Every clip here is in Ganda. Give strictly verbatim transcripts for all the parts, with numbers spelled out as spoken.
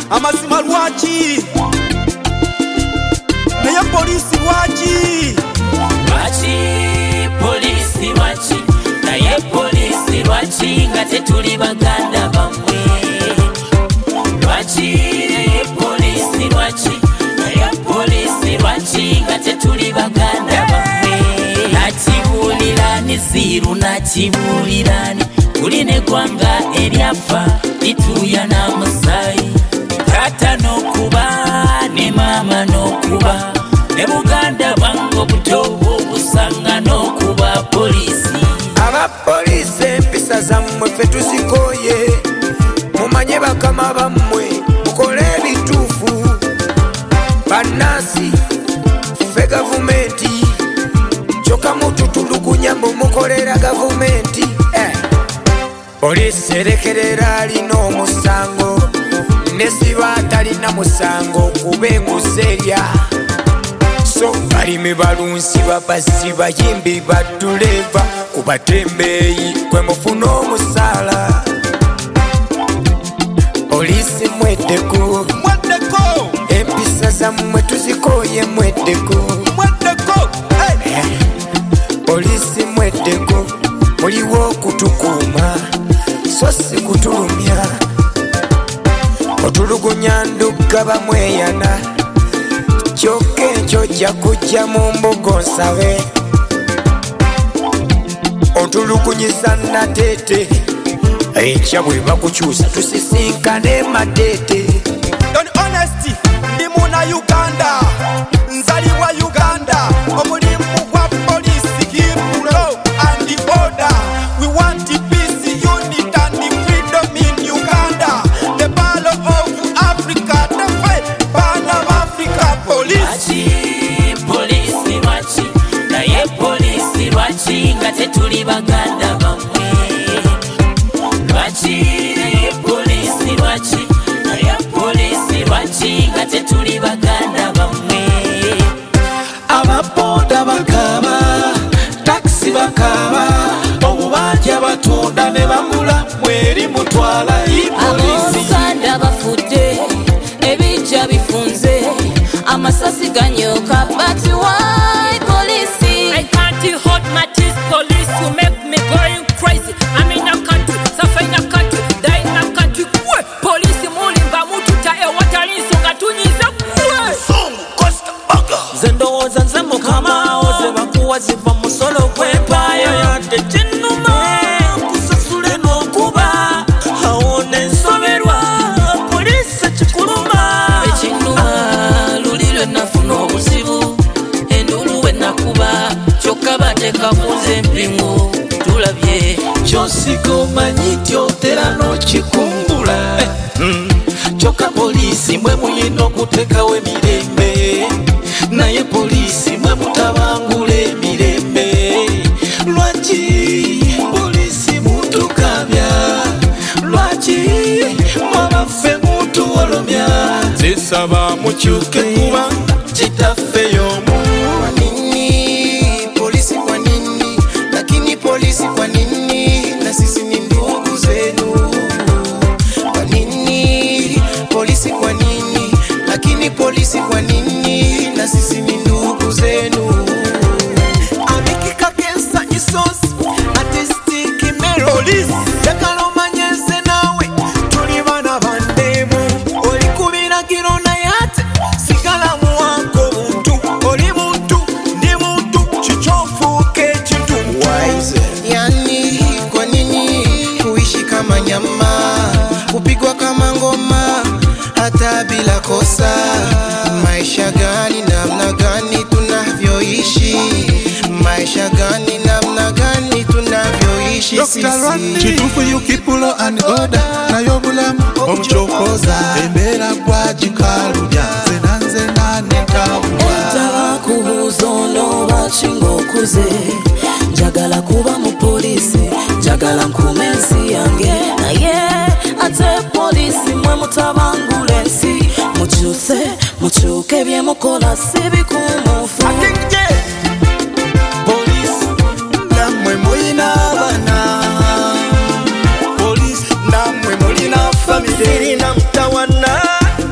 amazima lwaki naye polisi lwaki lwaki polisi lwaki naye polisi lwaki nga tetuli baganda bamwe lwaki naye polisi lwaki naye polisi lwaki nga tetuli baganda bamwe nakibulirani ziru nakibulirani kuline gwanga eryafa lituya namusayi tata nokuba ne mama nokuba ne buganda bwango butobo busanga nokuba polisi abapolisi empisa zammwe ffe tuzikoye mumanye bakama bammwe mukole ebituufu bannansi ffe gavumenti kyokka mututulugunya mbu mukolera gavumenti eh. polisi erekerera alina omusango nesiba atalina musango kuba enguzi erya so balimi balunsi babasi bayimbi baduleva kubatembeeyi kwe mufuna omusaala polisi mweddeko empisa zammwe tuzikoye mweddeko polisi mweddeko muliwo okutukuuma so si kutulumya otulugunya ndugga bamweyana kyokka ekyo ojja kujja mu mbugo nsabe otulugunyisa nateete ekya bwe bakukyusa tusisinkane mateete Don honesty ndi muna Uganda nzalibwa Uganda omulimu gwa polisi keep law and the order we want the peace unity and the freedom in Uganda the ball of Africa the fight ban of Africa police polisi lwaki naye polisi lwaki nga tetuli baganda bamwe lwaki naye polisi lwaki naye polisi lwaki nga tetuli baganda bamwe ababoda bakaba taxi bakaba obubanja batunda ne bamula mweri mutwala ipolisi abaganda bafudde ebijja bifunze amasasi ganyoka but why police I can't hold my teeth police you make me going crazy I'm in a country suffer in a country die in a country kwe police mulimba mututa e watalinso nga tunyiza kwe songo costa baga zendowooza nze mukama oze bakuwa ziva musolo gw'empaayo yadde kinnuma kusasule n'okuba awona ensoberwa polisi ekikuluma ekinnuma luli lwe nafuna obuzibu endulu we nakuba kyokka bateeka kuze empingo tulabye kyosiga omanyi nti otera n'okikumbula kyokka polisi mwe muyina okuteekawo emirembe naye polisi mwe mutabangula emirembe lwaki polisi mutukabya lwaki mwabaffe mutuwolomya zisaba mukyuke kubanga kitaffe y'omu kwa nini polisi kwa nini lakini polisi kwa nini na sisi ni ndugu zenu kwa nini polisi kwa nini lakini polisi kwa nini na sisi ni ndugu zenu amikika kensa isos artistic melodies yakalo manyeze nawe tuli bana bandemu olikubira kirona yate sigala muwako muntu oli muntu ndi muntu kichofuke kintu wise yani kwa nini kuishi kama nyama kupigwa kama ngoma hata bila kosa maisha gani namna gani tunavyoishi maisha gani namna gani tunavyoishi sisi kitufu yukipulo and order nayo bulamu omuchokoza embeera gwagikalunya zenanze nanekabula entaba kubuuza olooba kinga okuze njagala kuba mu polisi njagala nkuuma ensi yange naye ate polisi mwe mutabangula ensi mukyuse mukyuke byemukola si bikumufu polisi namwe mulina abaana polisi namwe mulina famire na mutawana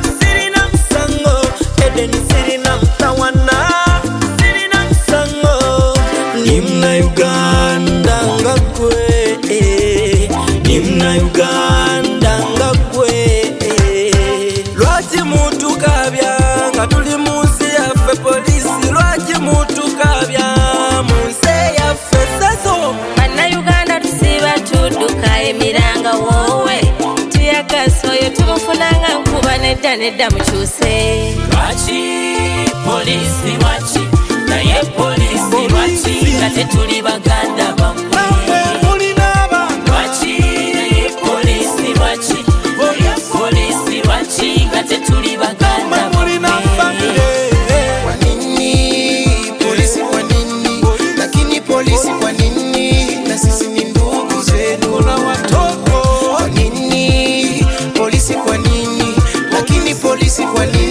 gaso yo tumufunanga nkuba nedda nedda mukyuse lwaki polisi lwaki naye polisi lwaki nga tetuli baganda bamwe lwaki naye polisi lwaki naye polisi lwaki nga tetuli baganda bamwe kwa nini polisi kwa nini lakini polisi kwa nini na sisi ni ndugu zenu kuna watoto kwa nini polisi kwa nini lakini polisi kwa nini